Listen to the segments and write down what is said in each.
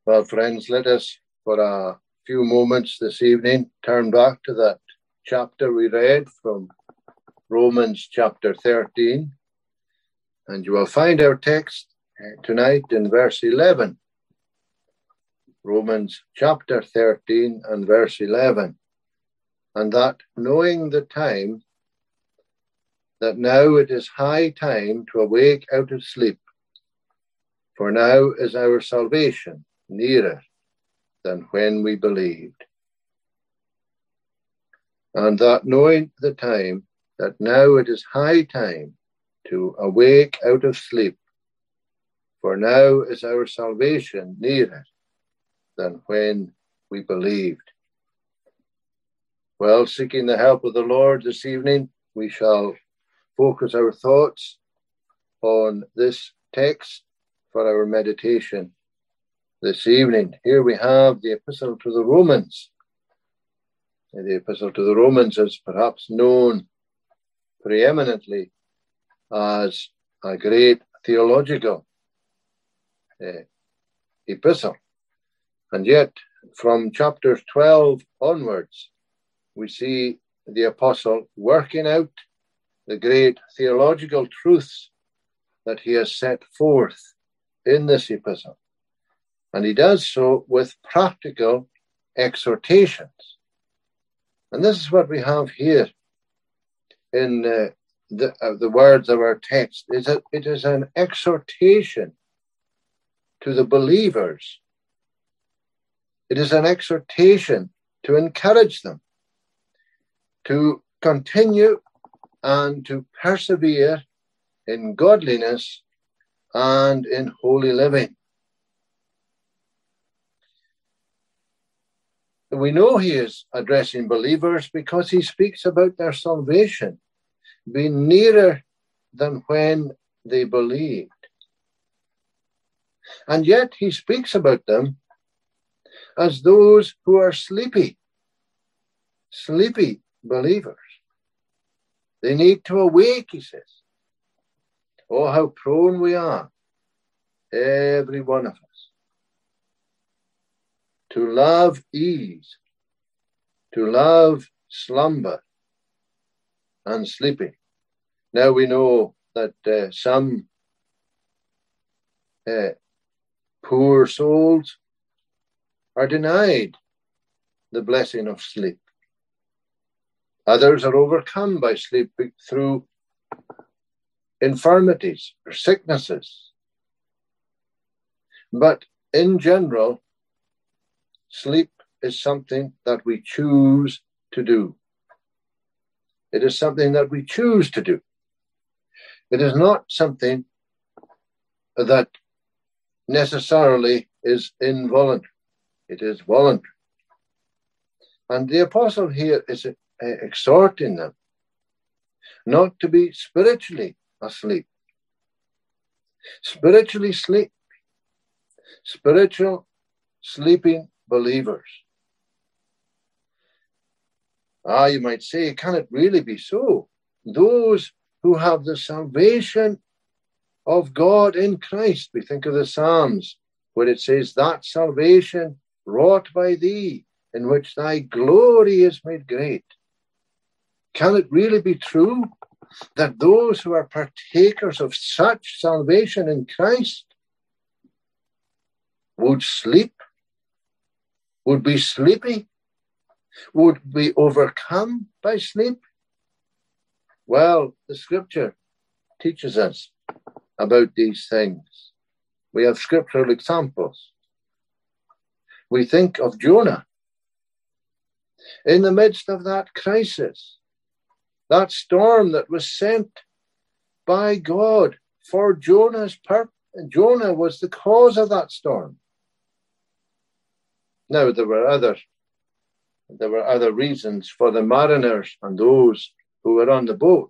Well, friends, let us, for a few moments this evening, turn back to that chapter we read from Romans chapter 13. And you will find our text tonight in verse 11. Romans chapter 13 and verse 11. And that, knowing the time, that now it is high time to awake out of sleep, for now is our salvation nearer than when we believed. And that, knowing the time, that now it is high time to awake out of sleep, for now is our salvation nearer than when we believed. Well, seeking the help of the Lord this evening, we shall focus our thoughts on this text for our meditation this evening. Here we have the Epistle to the Romans. The Epistle to the Romans is perhaps known preeminently as a great theological epistle. And yet, from chapters 12 onwards, we see the apostle working out the great theological truths that he has set forth in this epistle. And he does so with practical exhortations. And this is what we have here in the words of our text. It is an exhortation to the believers. It is an exhortation to encourage them to continue and to persevere in godliness and in holy living. We know he is addressing believers because he speaks about their salvation being nearer than when they believed. And yet he speaks about them as those who are sleepy believers. They need to awake, he says. Oh, how prone we are, every one of us, to love ease, to love slumber and sleeping. Now we know that some poor souls are denied the blessing of sleep. Others are overcome by sleep through infirmities or sicknesses. But in general, sleep is something that we choose to do. It is something that we choose to do. It is not something that necessarily is involuntary. It is voluntary. And the apostle here is exhorting them not to be spiritually asleep. Spiritually sleep. Spiritual sleeping believers. You might say, can it really be so? Those who have the salvation of God in Christ. We think of the Psalms where it says, that salvation wrought by thee, in which thy glory is made great. Can it really be true that those who are partakers of such salvation in Christ would sleep, would be sleepy, would be overcome by sleep? Well, the scripture teaches us about these things. We have scriptural examples. We think of Jonah. In the midst of that crisis, that storm that was sent by God for Jonah's purpose, Jonah was the cause of that storm. Now, there were other reasons for the mariners and those who were on the boat.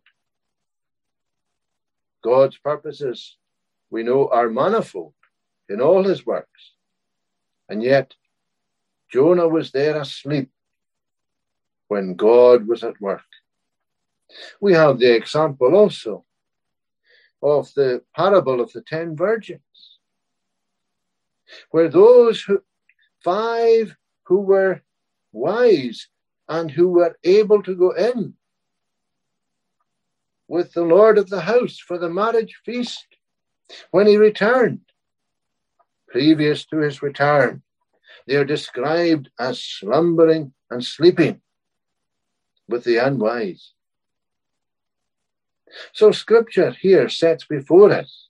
God's purposes, we know, are manifold in all his works. And yet, Jonah was there asleep when God was at work. We have the example also of the parable of the 10 virgins. where those 5 who were wise and who were able to go in with the Lord of the house for the marriage feast when he returned. Previous to his return, they are described as slumbering and sleeping with the unwise. So Scripture here sets before us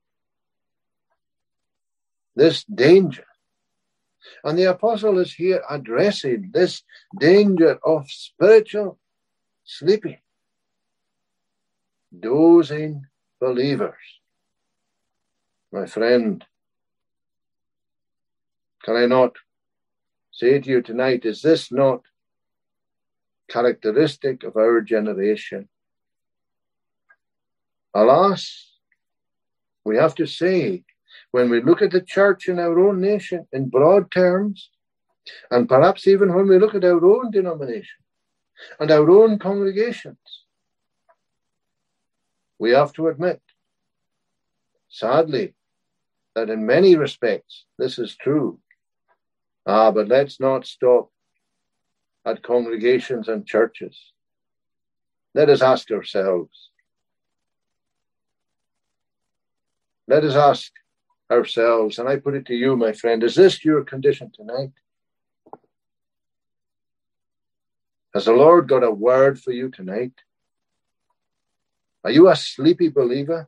this danger. And the apostle is here addressing this danger of spiritual sleeping, dozing believers. My friend, can I not say to you tonight, is this not characteristic of our generation? Alas, we have to say, when we look at the church in our own nation in broad terms, and perhaps even when we look at our own denomination and our own congregations, we have to admit, sadly, that in many respects this is true. But let's not stop at congregations and churches. Let us ask ourselves. Let us ask ourselves, and I put it to you, my friend, is this your condition tonight? Has the Lord got a word for you tonight? Are you a sleepy believer?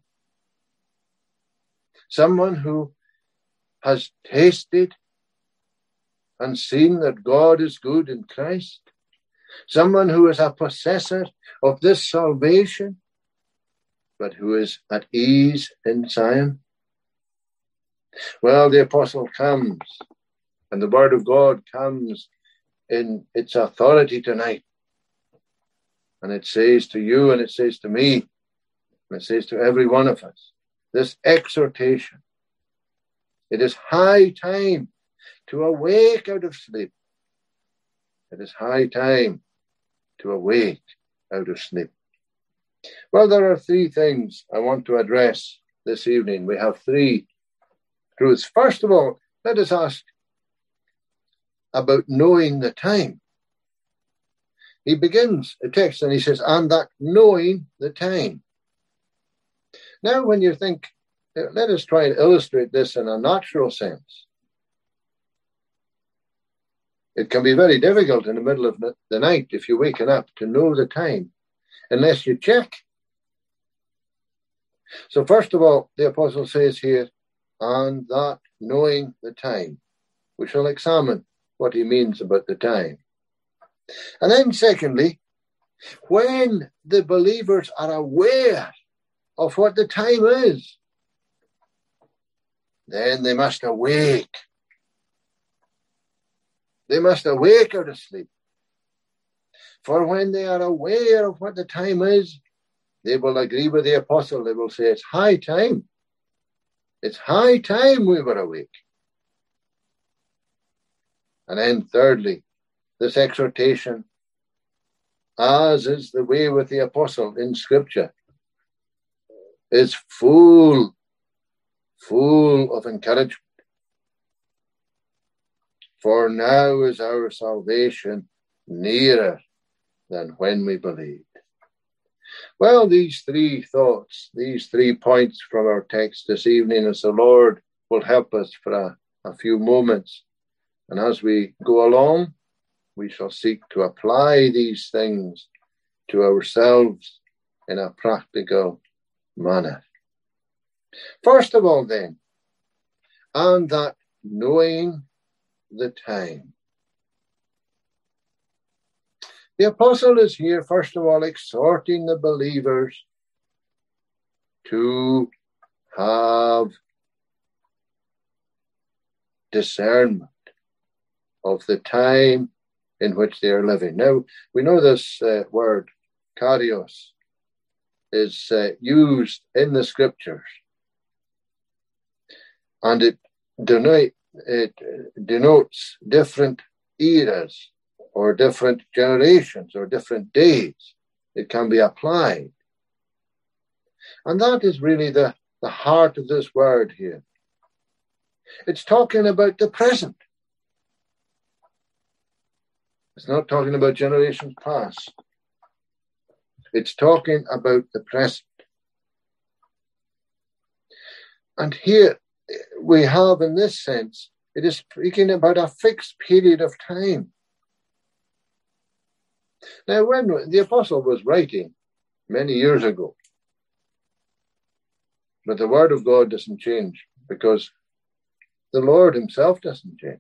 Someone who has tasted and seen that God is good in Christ? Someone who is a possessor of this salvation, but who is at ease in Zion? Well, the apostle comes, and the word of God comes in its authority tonight. And it says to you, and it says to me, and it says to every one of us, this exhortation. It is high time to awake out of sleep. It is high time to awake out of sleep. Well, there are 3 things I want to address this evening. We have 3 truths. First of all, let us ask about knowing the time. He begins the text and he says, and that knowing the time. Now, when you think, let us try and illustrate this in a natural sense. It can be very difficult in the middle of the night, if you're waking up, to know the time, unless you check. So first of all, the apostle says here, and that knowing the time. We shall examine what he means about the time. And then secondly, when the believers are aware of what the time is, then they must awake. They must awake out of sleep. For when they are aware of what the time is, they will agree with the apostle. They will say, it's high time. It's high time we were awake. And then thirdly, this exhortation, as is the way with the apostle in Scripture, is full of encouragement. For now is our salvation nearer than when we believed. Well, these 3 thoughts, these 3 points from our text this evening, as the Lord will help us for a few moments. And as we go along, we shall seek to apply these things to ourselves in a practical manner. First of all, then, and that knowing the time. The apostle is here, first of all, exhorting the believers to have discernment of the time in which they are living. Now, we know this word, kairos, is used in the Scriptures, and it denotes different eras or different generations or different days. It can be applied. And that is really the heart of this word here. It's talking about the present. It's not talking about generations past. It's talking about the present. And here we have, in this sense, it is speaking about a fixed period of time. Now, when the apostle was writing many years ago, but the word of God doesn't change because the Lord himself doesn't change.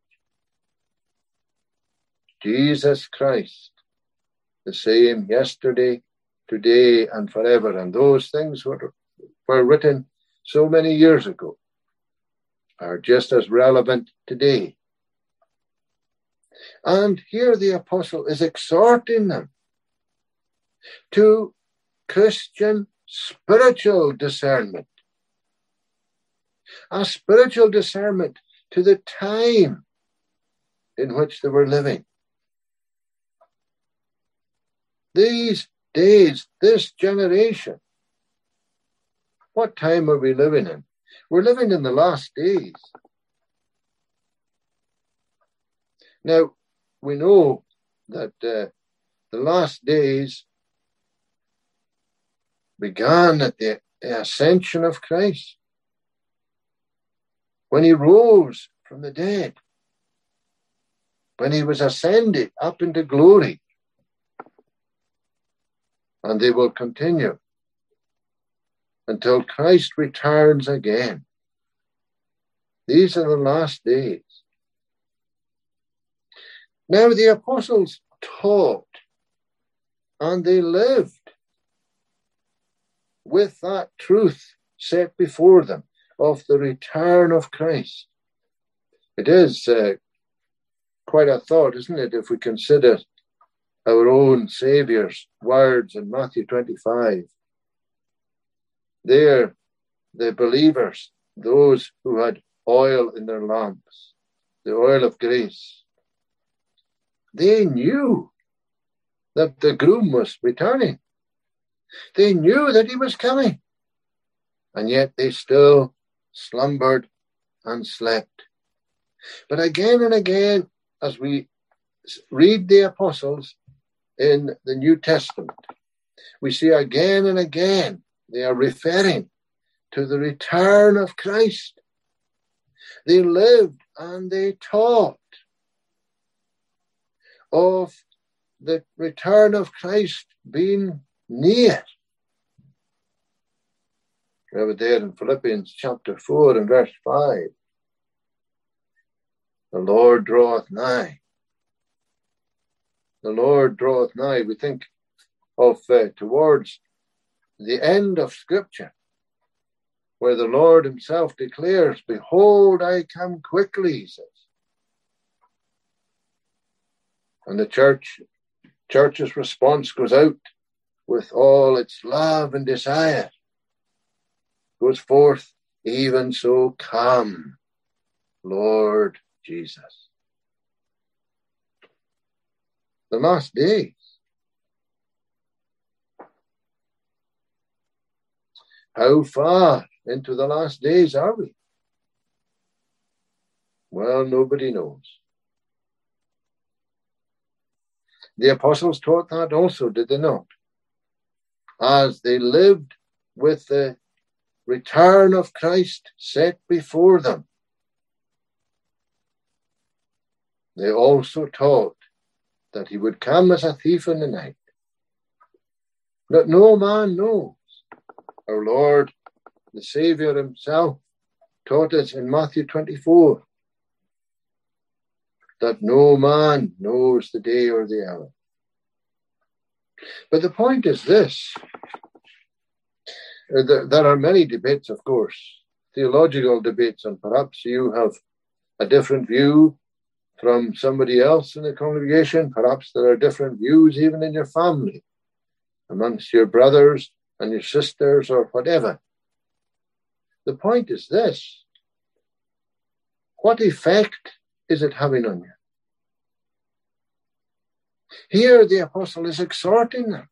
Jesus Christ, the same yesterday, today, and forever. And those things were written so many years ago are just as relevant today. And here the apostle is exhorting them to Christian spiritual discernment. A spiritual discernment to the time in which they were living. These days, this generation, what time are we living in? We're living in the last days. Now, we know that the last days began at the ascension of Christ, when he rose from the dead, when he was ascended up into glory. And they will continue until Christ returns again. These are the last days. Now the apostles taught and they lived with that truth set before them of the return of Christ. It is quite a thought, isn't it, if we consider our own Saviour's words in Matthew 25. There, the believers, those who had oil in their lamps, the oil of grace, they knew that the groom was returning. They knew that he was coming. And yet they still slumbered and slept. But again and again, as we read the apostles in the New Testament, we see again and again they are referring to the return of Christ. They lived and they taught of the return of Christ being near. We have it there in Philippians chapter 4 and verse 5. The Lord draweth nigh. The Lord draweth nigh. We think of towards the end of Scripture, where the Lord himself declares, behold, I come quickly, he says. And the church's response goes out with all its love and desire. Goes forth, even so come, Lord Jesus. The last days. How far into the last days are we? Well, nobody knows. The apostles taught that also, did they not? As they lived with the return of Christ set before them, they also taught that he would come as a thief in the night, that no man knows. Our Lord, the Saviour himself, taught us in Matthew 24 that no man knows the day or the hour. But the point is this. There are many debates, of course, theological debates, and perhaps you have a different view from somebody else in the congregation. Perhaps there are different views even in your family, amongst your brothers and your sisters or whatever. The point is this. What effect is it having on you? Here the apostle is exhorting them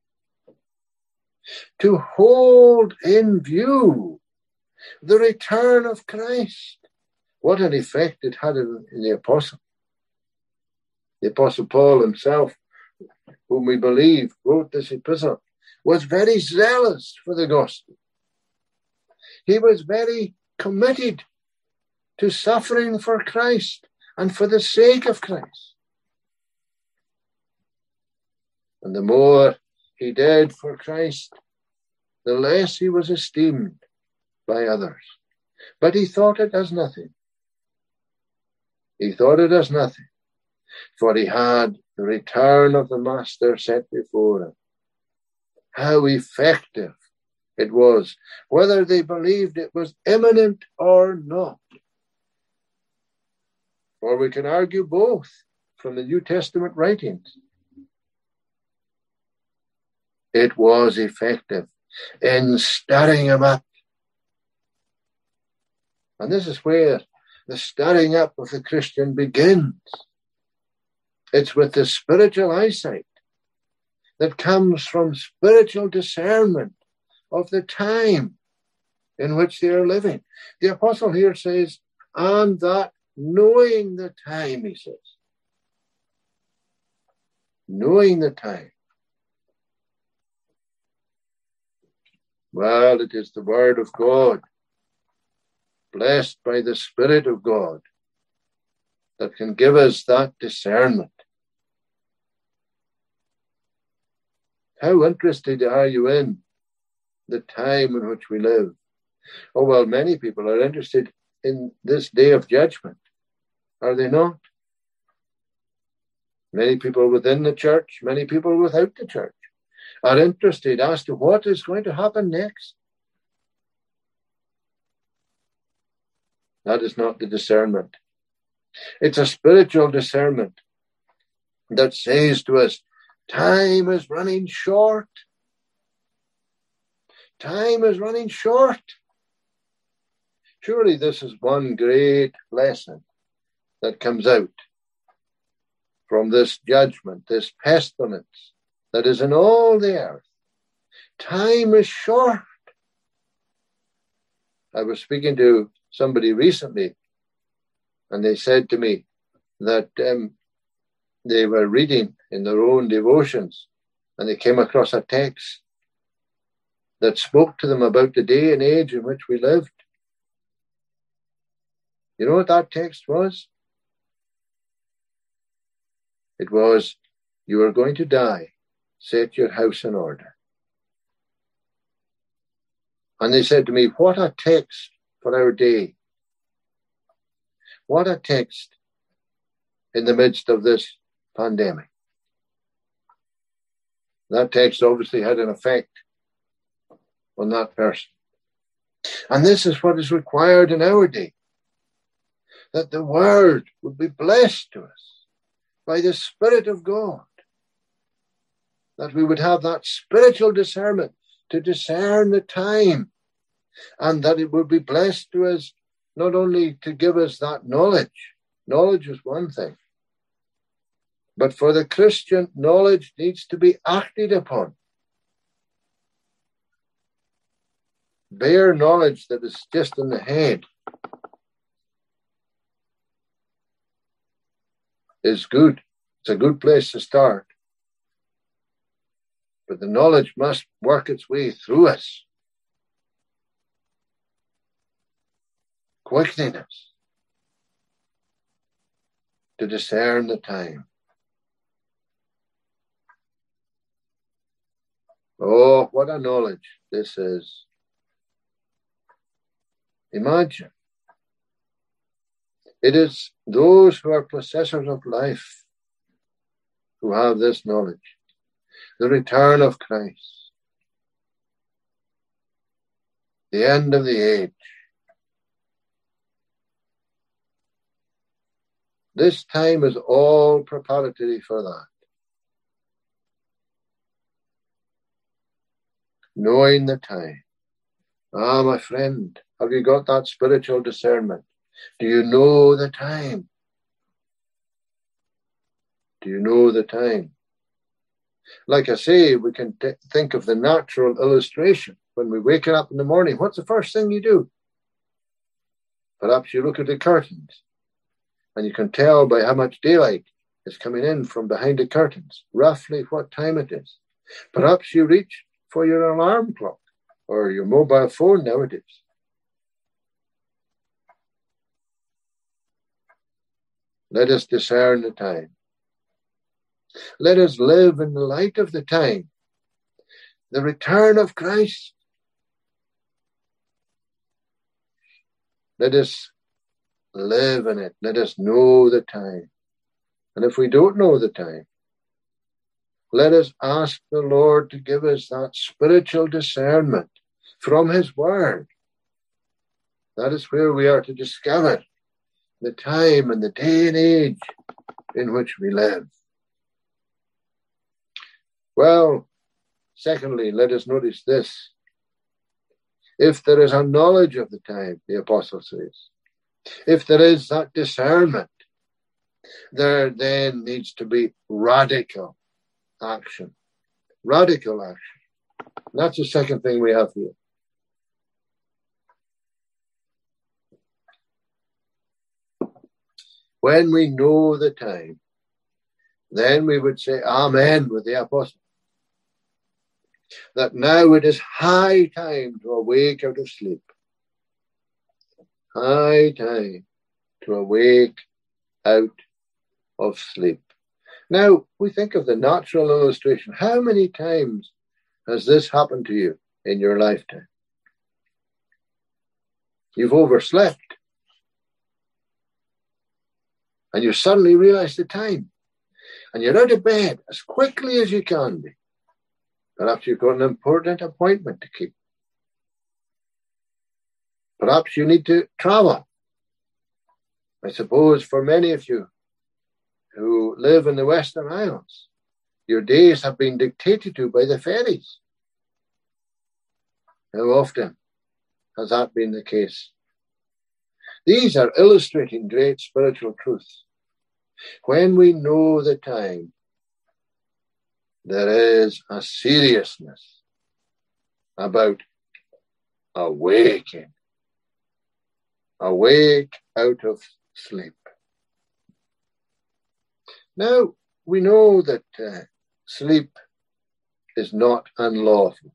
to hold in view the return of Christ what an effect it had in the apostle. The apostle Paul himself, whom we believe wrote this epistle, was very zealous for the gospel. He was very committed to suffering for Christ and for the sake of Christ. And the more he did for Christ, the less he was esteemed by others. But he thought it as nothing. He thought it as nothing, for he had the return of the Master set before him. How effective it was, whether they believed it was imminent or not. For we can argue both from the New Testament writings. It was effective in stirring him up. And this is where the stirring up of the Christian begins. It's with the spiritual eyesight that comes from spiritual discernment of the time in which they are living. The apostle here says, and that knowing the time, he says. Knowing the time. Well, it is the word of God, blessed by the Spirit of God, that can give us that discernment. How interested are you in the time in which we live? Oh, well, many people are interested in this day of judgment, are they not? Many people within the church, many people without the church are interested as to what is going to happen next. That is not the discernment. It's a spiritual discernment that says to us, time is running short. Time is running short. Surely this is one great lesson that comes out from this judgment, this pestilence that is in all the earth. Time is short. I was speaking to somebody recently, and they said to me that they were reading in their own devotions, and they came across a text that spoke to them about the day and age in which we lived. You know what that text was? It was, you are going to die. Set your house in order. And they said to me, what a text for our day. What a text in the midst of this pandemic. That text obviously had an effect on that person. And this is what is required in our day. That the word would be blessed to us by the Spirit of God. That we would have that spiritual discernment to discern the time, and that it would be blessed to us not only to give us that knowledge. Knowledge is one thing. But for the Christian, knowledge needs to be acted upon. Bare knowledge that is just in the head is good. It's a good place to start. But the knowledge must work its way through us, quickening us to discern the time. Oh, what a knowledge this is. Imagine. It is those who are possessors of life who have this knowledge. The return of Christ. The end of the age. This time is all preparatory for that. Knowing the time. Ah, my friend, have you got that spiritual discernment? Do you know the time? Do you know the time? Like I say, we can think of the natural illustration. When we wake up in the morning, what's the first thing you do? Perhaps you look at the curtains and you can tell by how much daylight is coming in from behind the curtains, roughly what time it is. Perhaps you reach for your alarm clock or your mobile phone nowadays. Let us discern the time. Let us live in the light of the time, the return of Christ. Let us live in it. Let us know the time. And if we don't know the time, let us ask the Lord to give us that spiritual discernment from His Word. That is where we are to discover the time and the day and age in which we live. Well, secondly, let us notice this. If there is a knowledge of the time, the apostle says, if there is that discernment, there then needs to be radical action. Radical action. And that's the second thing we have here. When we know the time, then we would say amen with the apostle. That now it is high time to awake out of sleep. High time to awake out of sleep. Now, we think of the natural illustration. How many times has this happened to you in your lifetime? You've overslept. And you suddenly realize the time. And you're out of bed as quickly as you can be. Perhaps you've got an important appointment to keep. Perhaps you need to travel. I suppose for many of you who live in the Western Isles, your days have been dictated to by the ferries. How often has that been the case? These are illustrating great spiritual truths. When we know the time, there is a seriousness about awaking. Awake out of sleep. Now, we know that sleep is not unlawful.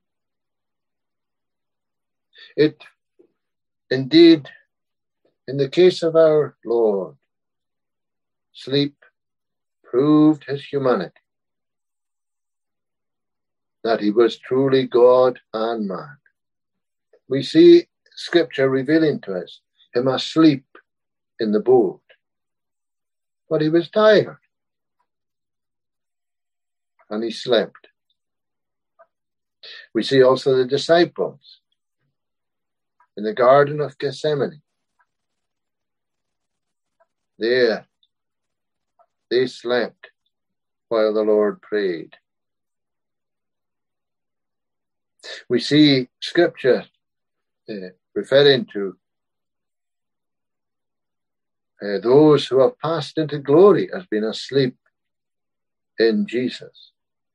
It, indeed, in the case of our Lord, sleep proved His humanity, that He was truly God and man. We see Scripture revealing to us Him asleep in the boat. But He was tired. And He slept. We see also the disciples in the Garden of Gethsemane. There, they slept while the Lord prayed. We see Scripture referring to those who have passed into glory as being asleep in Jesus.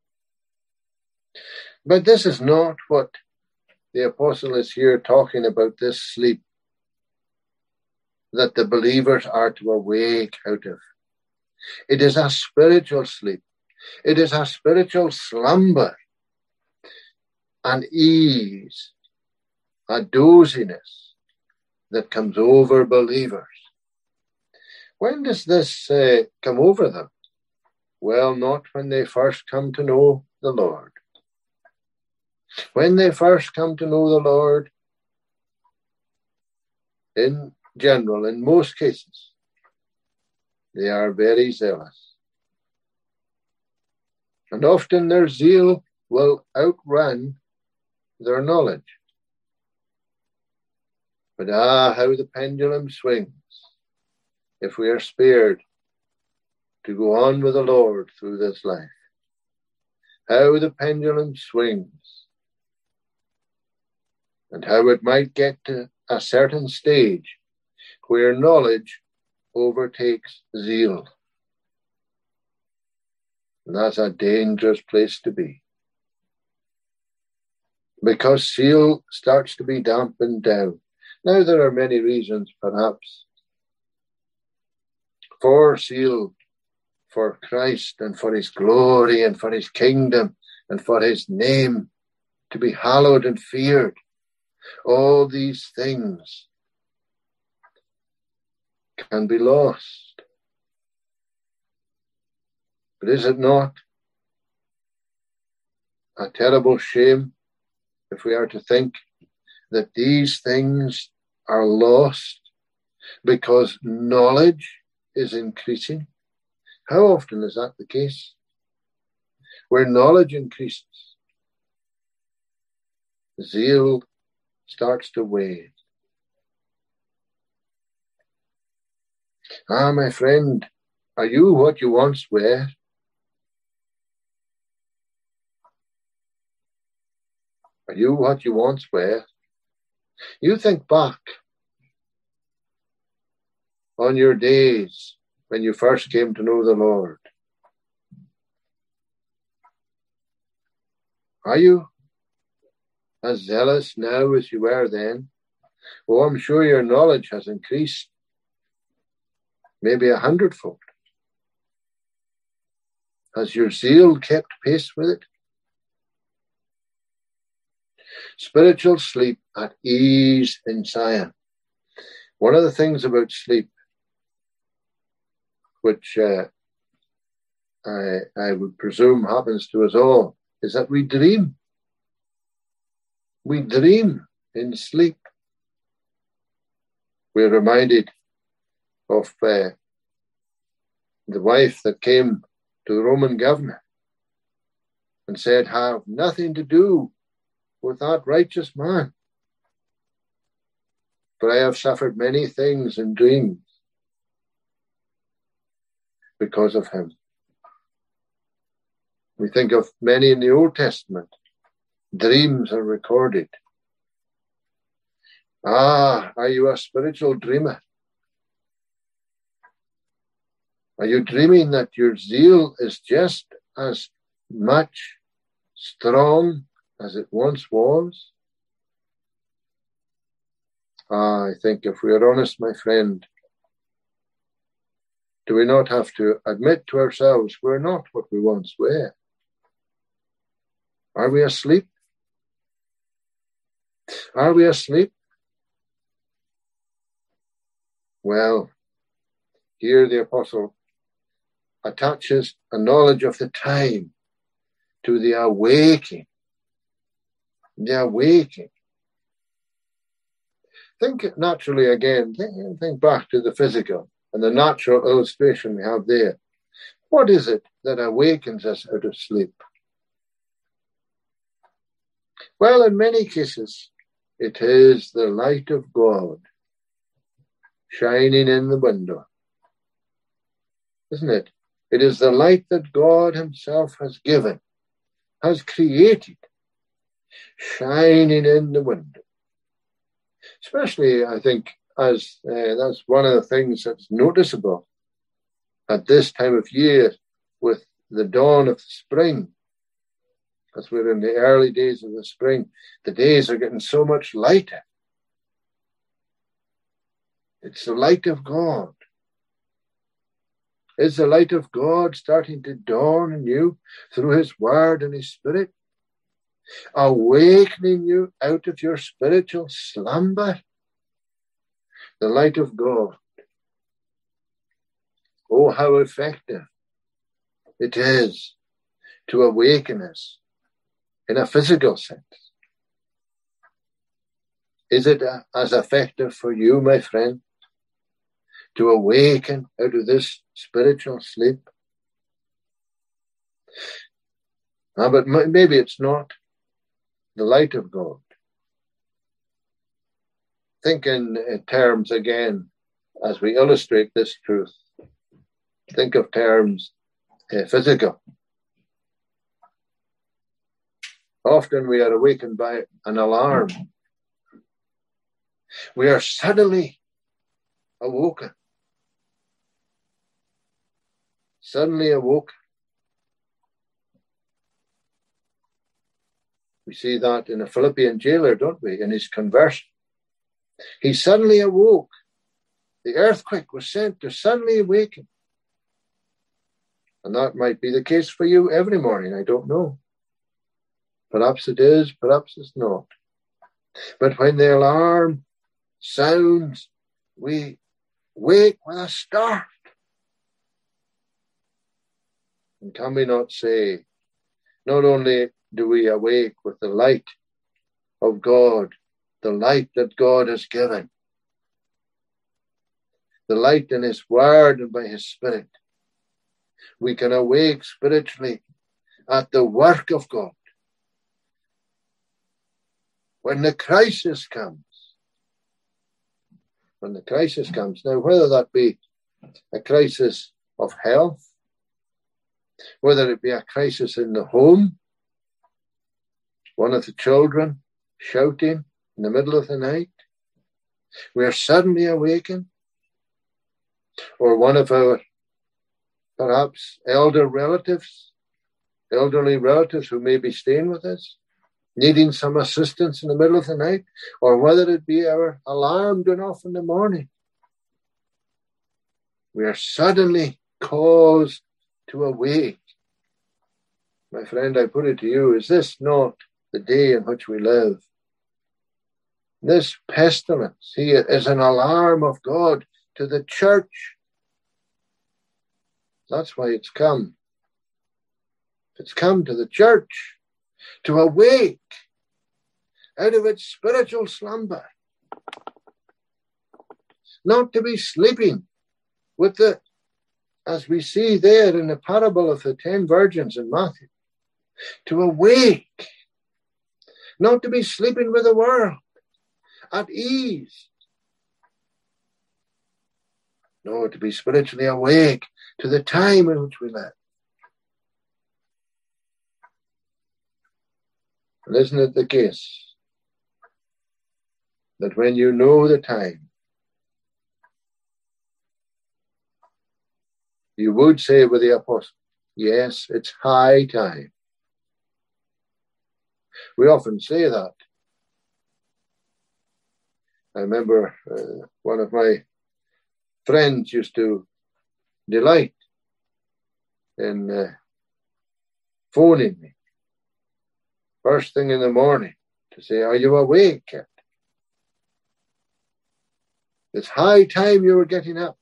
But this is not what the apostle is here talking about, this sleep that the believers are to awake out of. It is a spiritual sleep. It is a spiritual slumber, an ease, a doziness that comes over believers. When does this come over them? Well, not when they first come to know the Lord. When they first come to know the Lord, in general, in most cases, they are very zealous. And often their zeal will outrun their knowledge. But how the pendulum swings if we are spared to go on with the Lord through this life. How the pendulum swings, and how it might get to a certain stage where knowledge overtakes zeal. And that's a dangerous place to be. Because zeal starts to be dampened down. Now, there are many reasons, perhaps, for zeal for Christ and for his glory and for his kingdom and for his name to be hallowed and feared. All these things can be lost. But is it not a terrible shame if we are to think that these things are lost because knowledge is increasing? How often is that the case? Where knowledge increases, zeal starts to wane. Ah, my friend, are you what you once were? Are you what you once were? You think back on your days when you first came to know the Lord. Are you as zealous now as you were then? Oh, I'm sure your knowledge has increased, maybe 100-fold. Has your zeal kept pace with it? Spiritual sleep at ease in Zion. One of the things about sleep, which I would presume happens to us all, is that we dream. We dream in sleep. We're reminded of the wife that came to the Roman governor and said, have nothing to do with that righteous man, for I have suffered many things in dreams because of him. We think of many in the Old Testament. Dreams are recorded. Ah, are you a spiritual dreamer? Are you dreaming that your zeal is just as much strong as it once was? Ah, I think if we are honest, my friend, do we not have to admit to ourselves we're not what we once were? Are we asleep? Are we asleep? Well, here the apostle attaches a knowledge of the time to the awaking. The awaking. Think naturally again. Think back to the physical and the natural illustration we have there. What is it that awakens us out of sleep? Well, in many cases, it is the light of God shining in the window. Isn't it? It is the light that God himself has given, has created, shining in the window. Especially, I think, as that's one of the things that's noticeable at this time of year with the dawn of spring. As we're in the early days of the spring, the days are getting so much lighter. It's the light of God. Is the light of God starting to dawn in you through his word and his spirit? Awakening you out of your spiritual slumber? The light of God. Oh, how effective it is to awaken us in a physical sense. Is it as effective for you, my friend, to awaken out of this spiritual sleep? But maybe it's not. The light of God. Think in terms again, as we illustrate this truth. Think of terms physical. Often we are awakened by an alarm. We are suddenly awoken. Suddenly awoken. We see that in a Philippian jailer, don't we? In his conversion. He suddenly awoke. The earthquake was sent to suddenly awaken. And that might be the case for you every morning. I don't know. Perhaps it is, perhaps it's not. But when the alarm sounds, we wake with a start. And can we not say, not only do we awake with the light of God, the light that God has given, the light in His Word and by His Spirit, we can awake spiritually at the work of God. When the crisis comes, now whether that be a crisis of health, whether it be a crisis in the home, one of the children shouting in the middle of the night, we are suddenly awakened, or one of our perhaps elderly relatives who may be staying with us, needing some assistance in the middle of the night, or whether it be our alarm going off in the morning, we are suddenly caused to awake. My friend, I put it to you, is this not the day in which we live? This pestilence here is an alarm of God to the church. That's why it's come. It's come to the church to awake out of its spiritual slumber. Not to be sleeping with as we see there in the parable of the 10 virgins in Matthew. To awake. Not to be sleeping with the world at ease. No, to be spiritually awake to the time in which we live. And isn't it the case that when you know the time, you would say with the apostle, yes, it's high time. We often say that. I remember one of my friends used to delight in phoning me first thing in the morning to say, are you awake yet? It's high time you were getting up.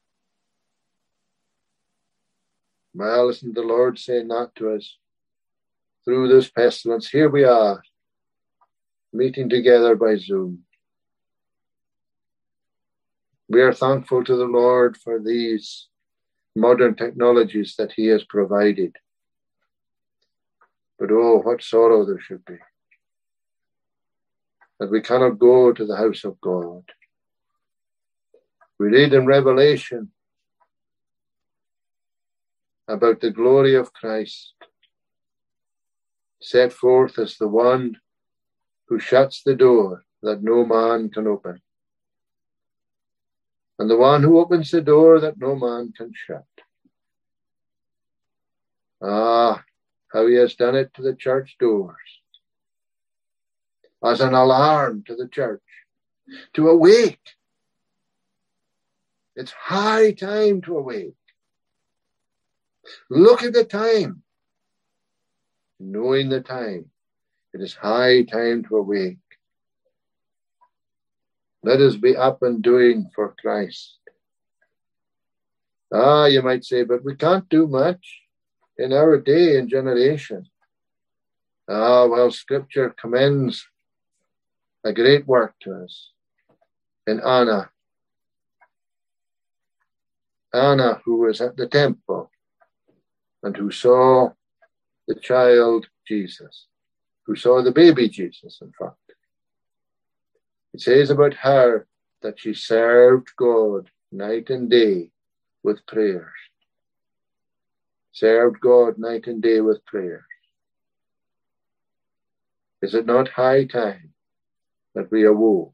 Well, listen to the Lord saying that to us through this pestilence. Here we are, meeting together by Zoom. We are thankful to the Lord for these modern technologies that He has provided. But oh, what sorrow there should be that we cannot go to the house of God. We read in Revelation about the glory of Christ, set forth as the one who shuts the door that no man can open, and the one who opens the door that no man can shut. Ah, how He has done it to the church doors, as an alarm to the church, to awake. It's high time to awake. Look at the time. Knowing the time, it is high time to awake. Let us be up and doing for Christ. Ah, you might say, but we can't do much in our day and generation. Ah, well, Scripture commends a great work to us in Anna. Anna, who was at the temple and who saw the child Jesus, who saw the baby Jesus, in fact. It says about her that she served God night and day with prayers. Served God night and day with prayers. Is it not high time that we awoke?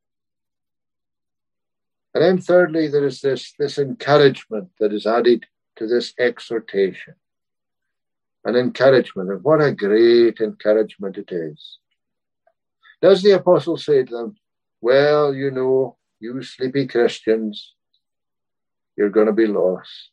And then thirdly, there is this encouragement that is added to this exhortation. An encouragement, and what a great encouragement it is. Does the apostle say to them, well, you know, you sleepy Christians, you're going to be lost.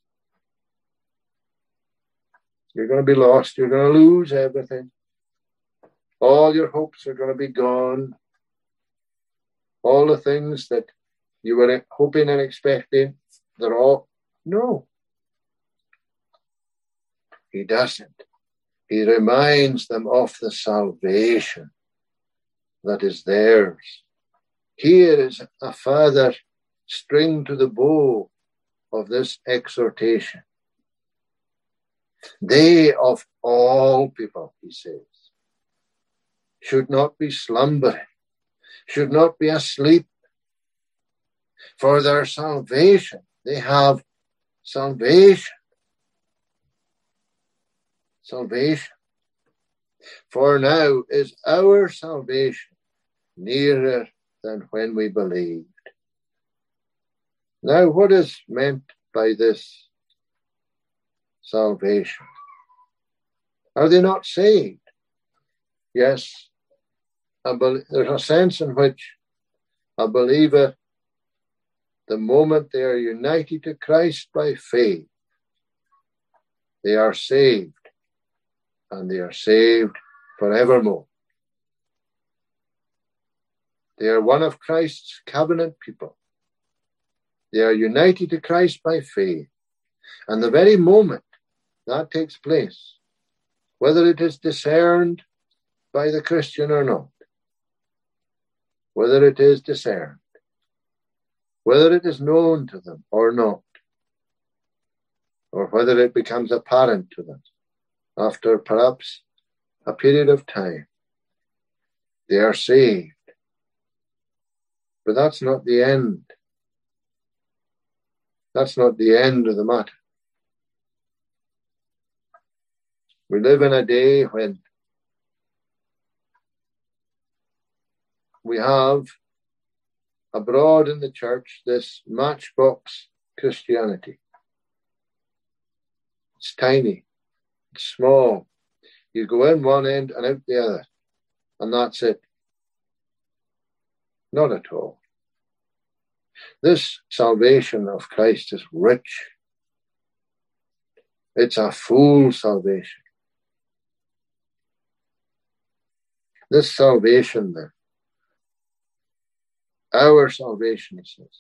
You're going to be lost. You're going to lose everything. All your hopes are going to be gone. All the things that you were hoping and expecting, they're all... No. He doesn't. He reminds them of the salvation that is theirs. Here is a further string to the bow of this exhortation. They of all people, he says, should not be slumbering, should not be asleep. For their salvation, they have salvation. Salvation. For now is our salvation nearer than when we believed. Now, what is meant by this salvation? Are they not saved? Yes, there's a sense in which a believer, the moment they are united to Christ by faith, they are saved, and they are saved forevermore. They are one of Christ's covenant people. They are united to Christ by faith. And the very moment that takes place, whether it is discerned by the Christian or not, whether it is discerned, whether it is known to them or not, or whether it becomes apparent to them after perhaps a period of time, they are saved. But that's not the end. That's not the end of the matter. We live in a day when we have abroad in the church this matchbox Christianity. It's tiny, it's small. You go in one end and out the other, and that's it. Not at all. This salvation of Christ is rich. It's a full salvation. This salvation, then, our salvation, it says,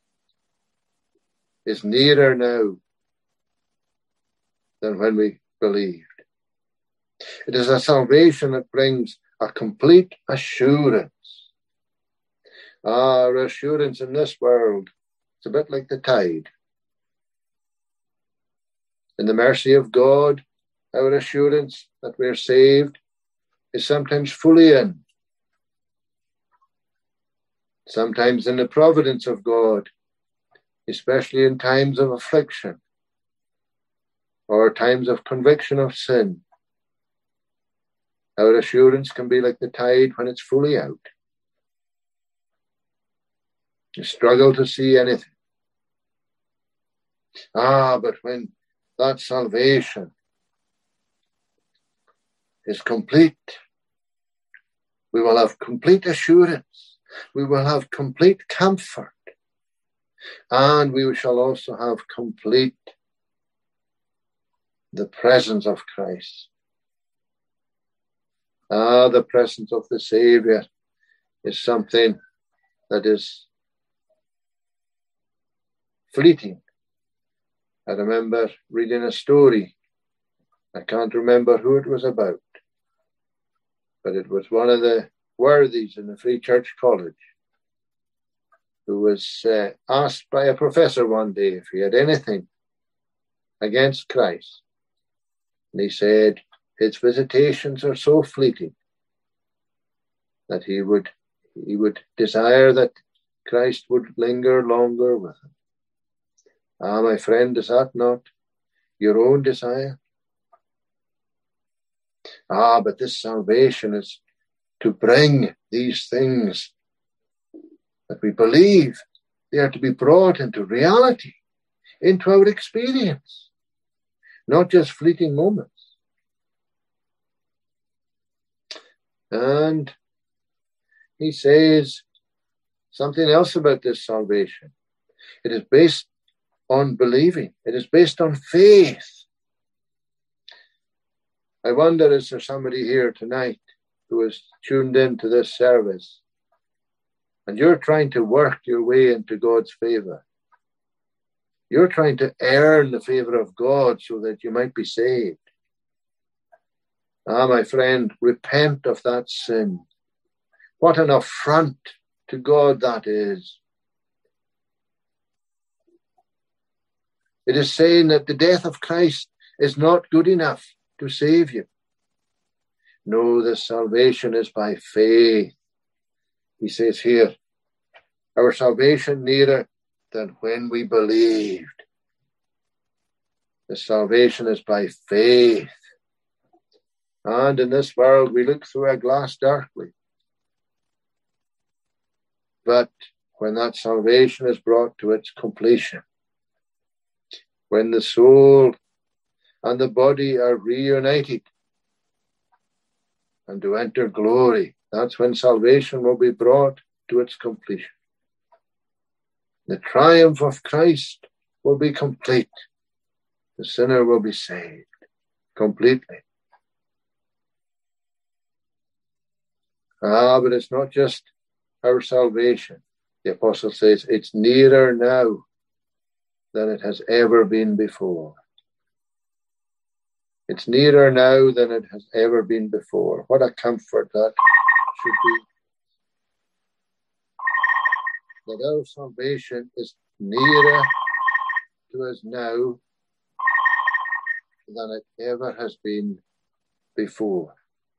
is nearer now than when we believed. It is a salvation that brings a complete assurance. Our assurance in this world, it's a bit like the tide. In the mercy of God, our assurance that we're saved is sometimes fully in. Sometimes in the providence of God, especially in times of affliction or times of conviction of sin, our assurance can be like the tide when it's fully out. You struggle to see anything. But when that salvation is complete, we will have complete assurance. We will have complete comfort. And we shall also have complete the presence of Christ. The presence of the Savior is something that is fleeting. I remember reading a story. I can't remember who it was about, but it was one of the worthies in the Free Church College who was asked by a professor one day if he had anything against Christ. And he said his visitations are so fleeting that he would desire that Christ would linger longer with him. My friend, is that not your own desire? But this salvation is to bring these things that we believe. They are to be brought into reality, into our experience, not just fleeting moments. And he says something else about this salvation. It is based on believing. It is based on faith. I wonder, is there somebody here tonight who is tuned into this service and you're trying to work your way into God's favor? You're trying to earn the favor of God so that you might be saved. Ah, my friend, repent of that sin. What an affront to God that is. It is saying that the death of Christ is not good enough to save you. No, the salvation is by faith. He says here, our salvation nearer than when we believed. The salvation is by faith. And in this world we look through a glass darkly. But when that salvation is brought to its completion, when the soul and the body are reunited and to enter glory, that's when salvation will be brought to its completion. The triumph of Christ will be complete. The sinner will be saved completely. But it's not just our salvation. The apostle says it's nearer now than it has ever been before. It's nearer now than it has ever been before. What a comfort that should be. That our salvation is nearer to us now than it ever has been before.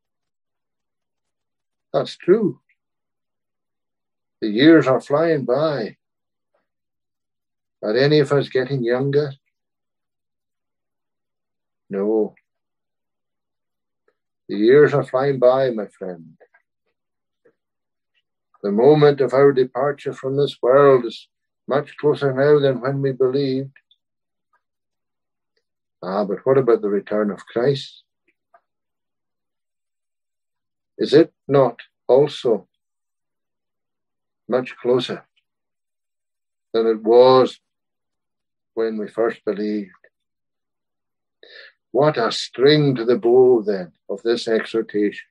That's true. The years are flying by. Are any of us getting younger? No. The years are flying by, my friend. The moment of our departure from this world is much closer now than when we believed. But what about the return of Christ? Is it not also much closer than it was when we first believed? What a string to the bow, then, of this exhortation.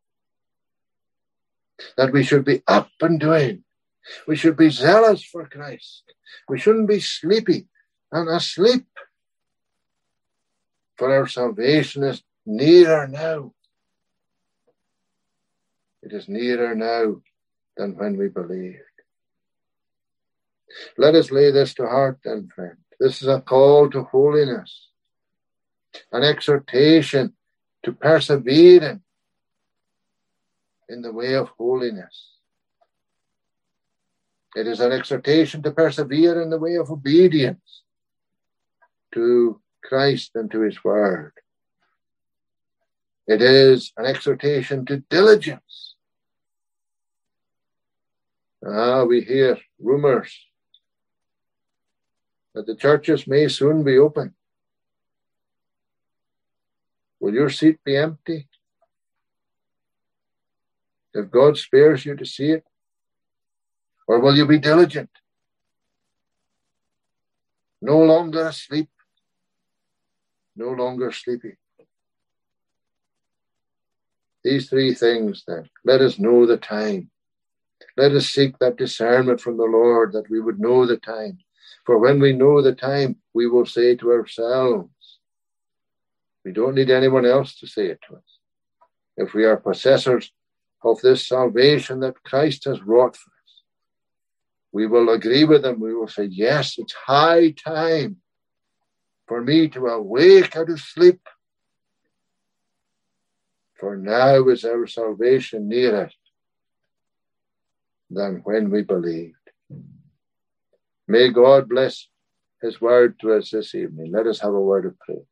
That we should be up and doing. We should be zealous for Christ. We shouldn't be sleepy and asleep. For our salvation is nearer now. It is nearer now than when we believed. Let us lay this to heart then, friend. This is a call to holiness, an exhortation to persevere in the way of holiness. It is an exhortation to persevere in the way of obedience to Christ and to his word. It is an exhortation to diligence. We hear rumors that the churches may soon be open. Will your seat be empty? If God spares you to see it? Or will you be diligent? No longer asleep, no longer sleepy. These three things then. Let us know the time. Let us seek that discernment from the Lord that we would know the time. For when we know the time, we will say to ourselves, we don't need anyone else to say it to us. If we are possessors of this salvation that Christ has wrought for us, we will agree with them. We will say, yes, it's high time for me to awake out of sleep. For now is our salvation nearer than when we believed. May God bless his word to us this evening. Let us have a word of prayer.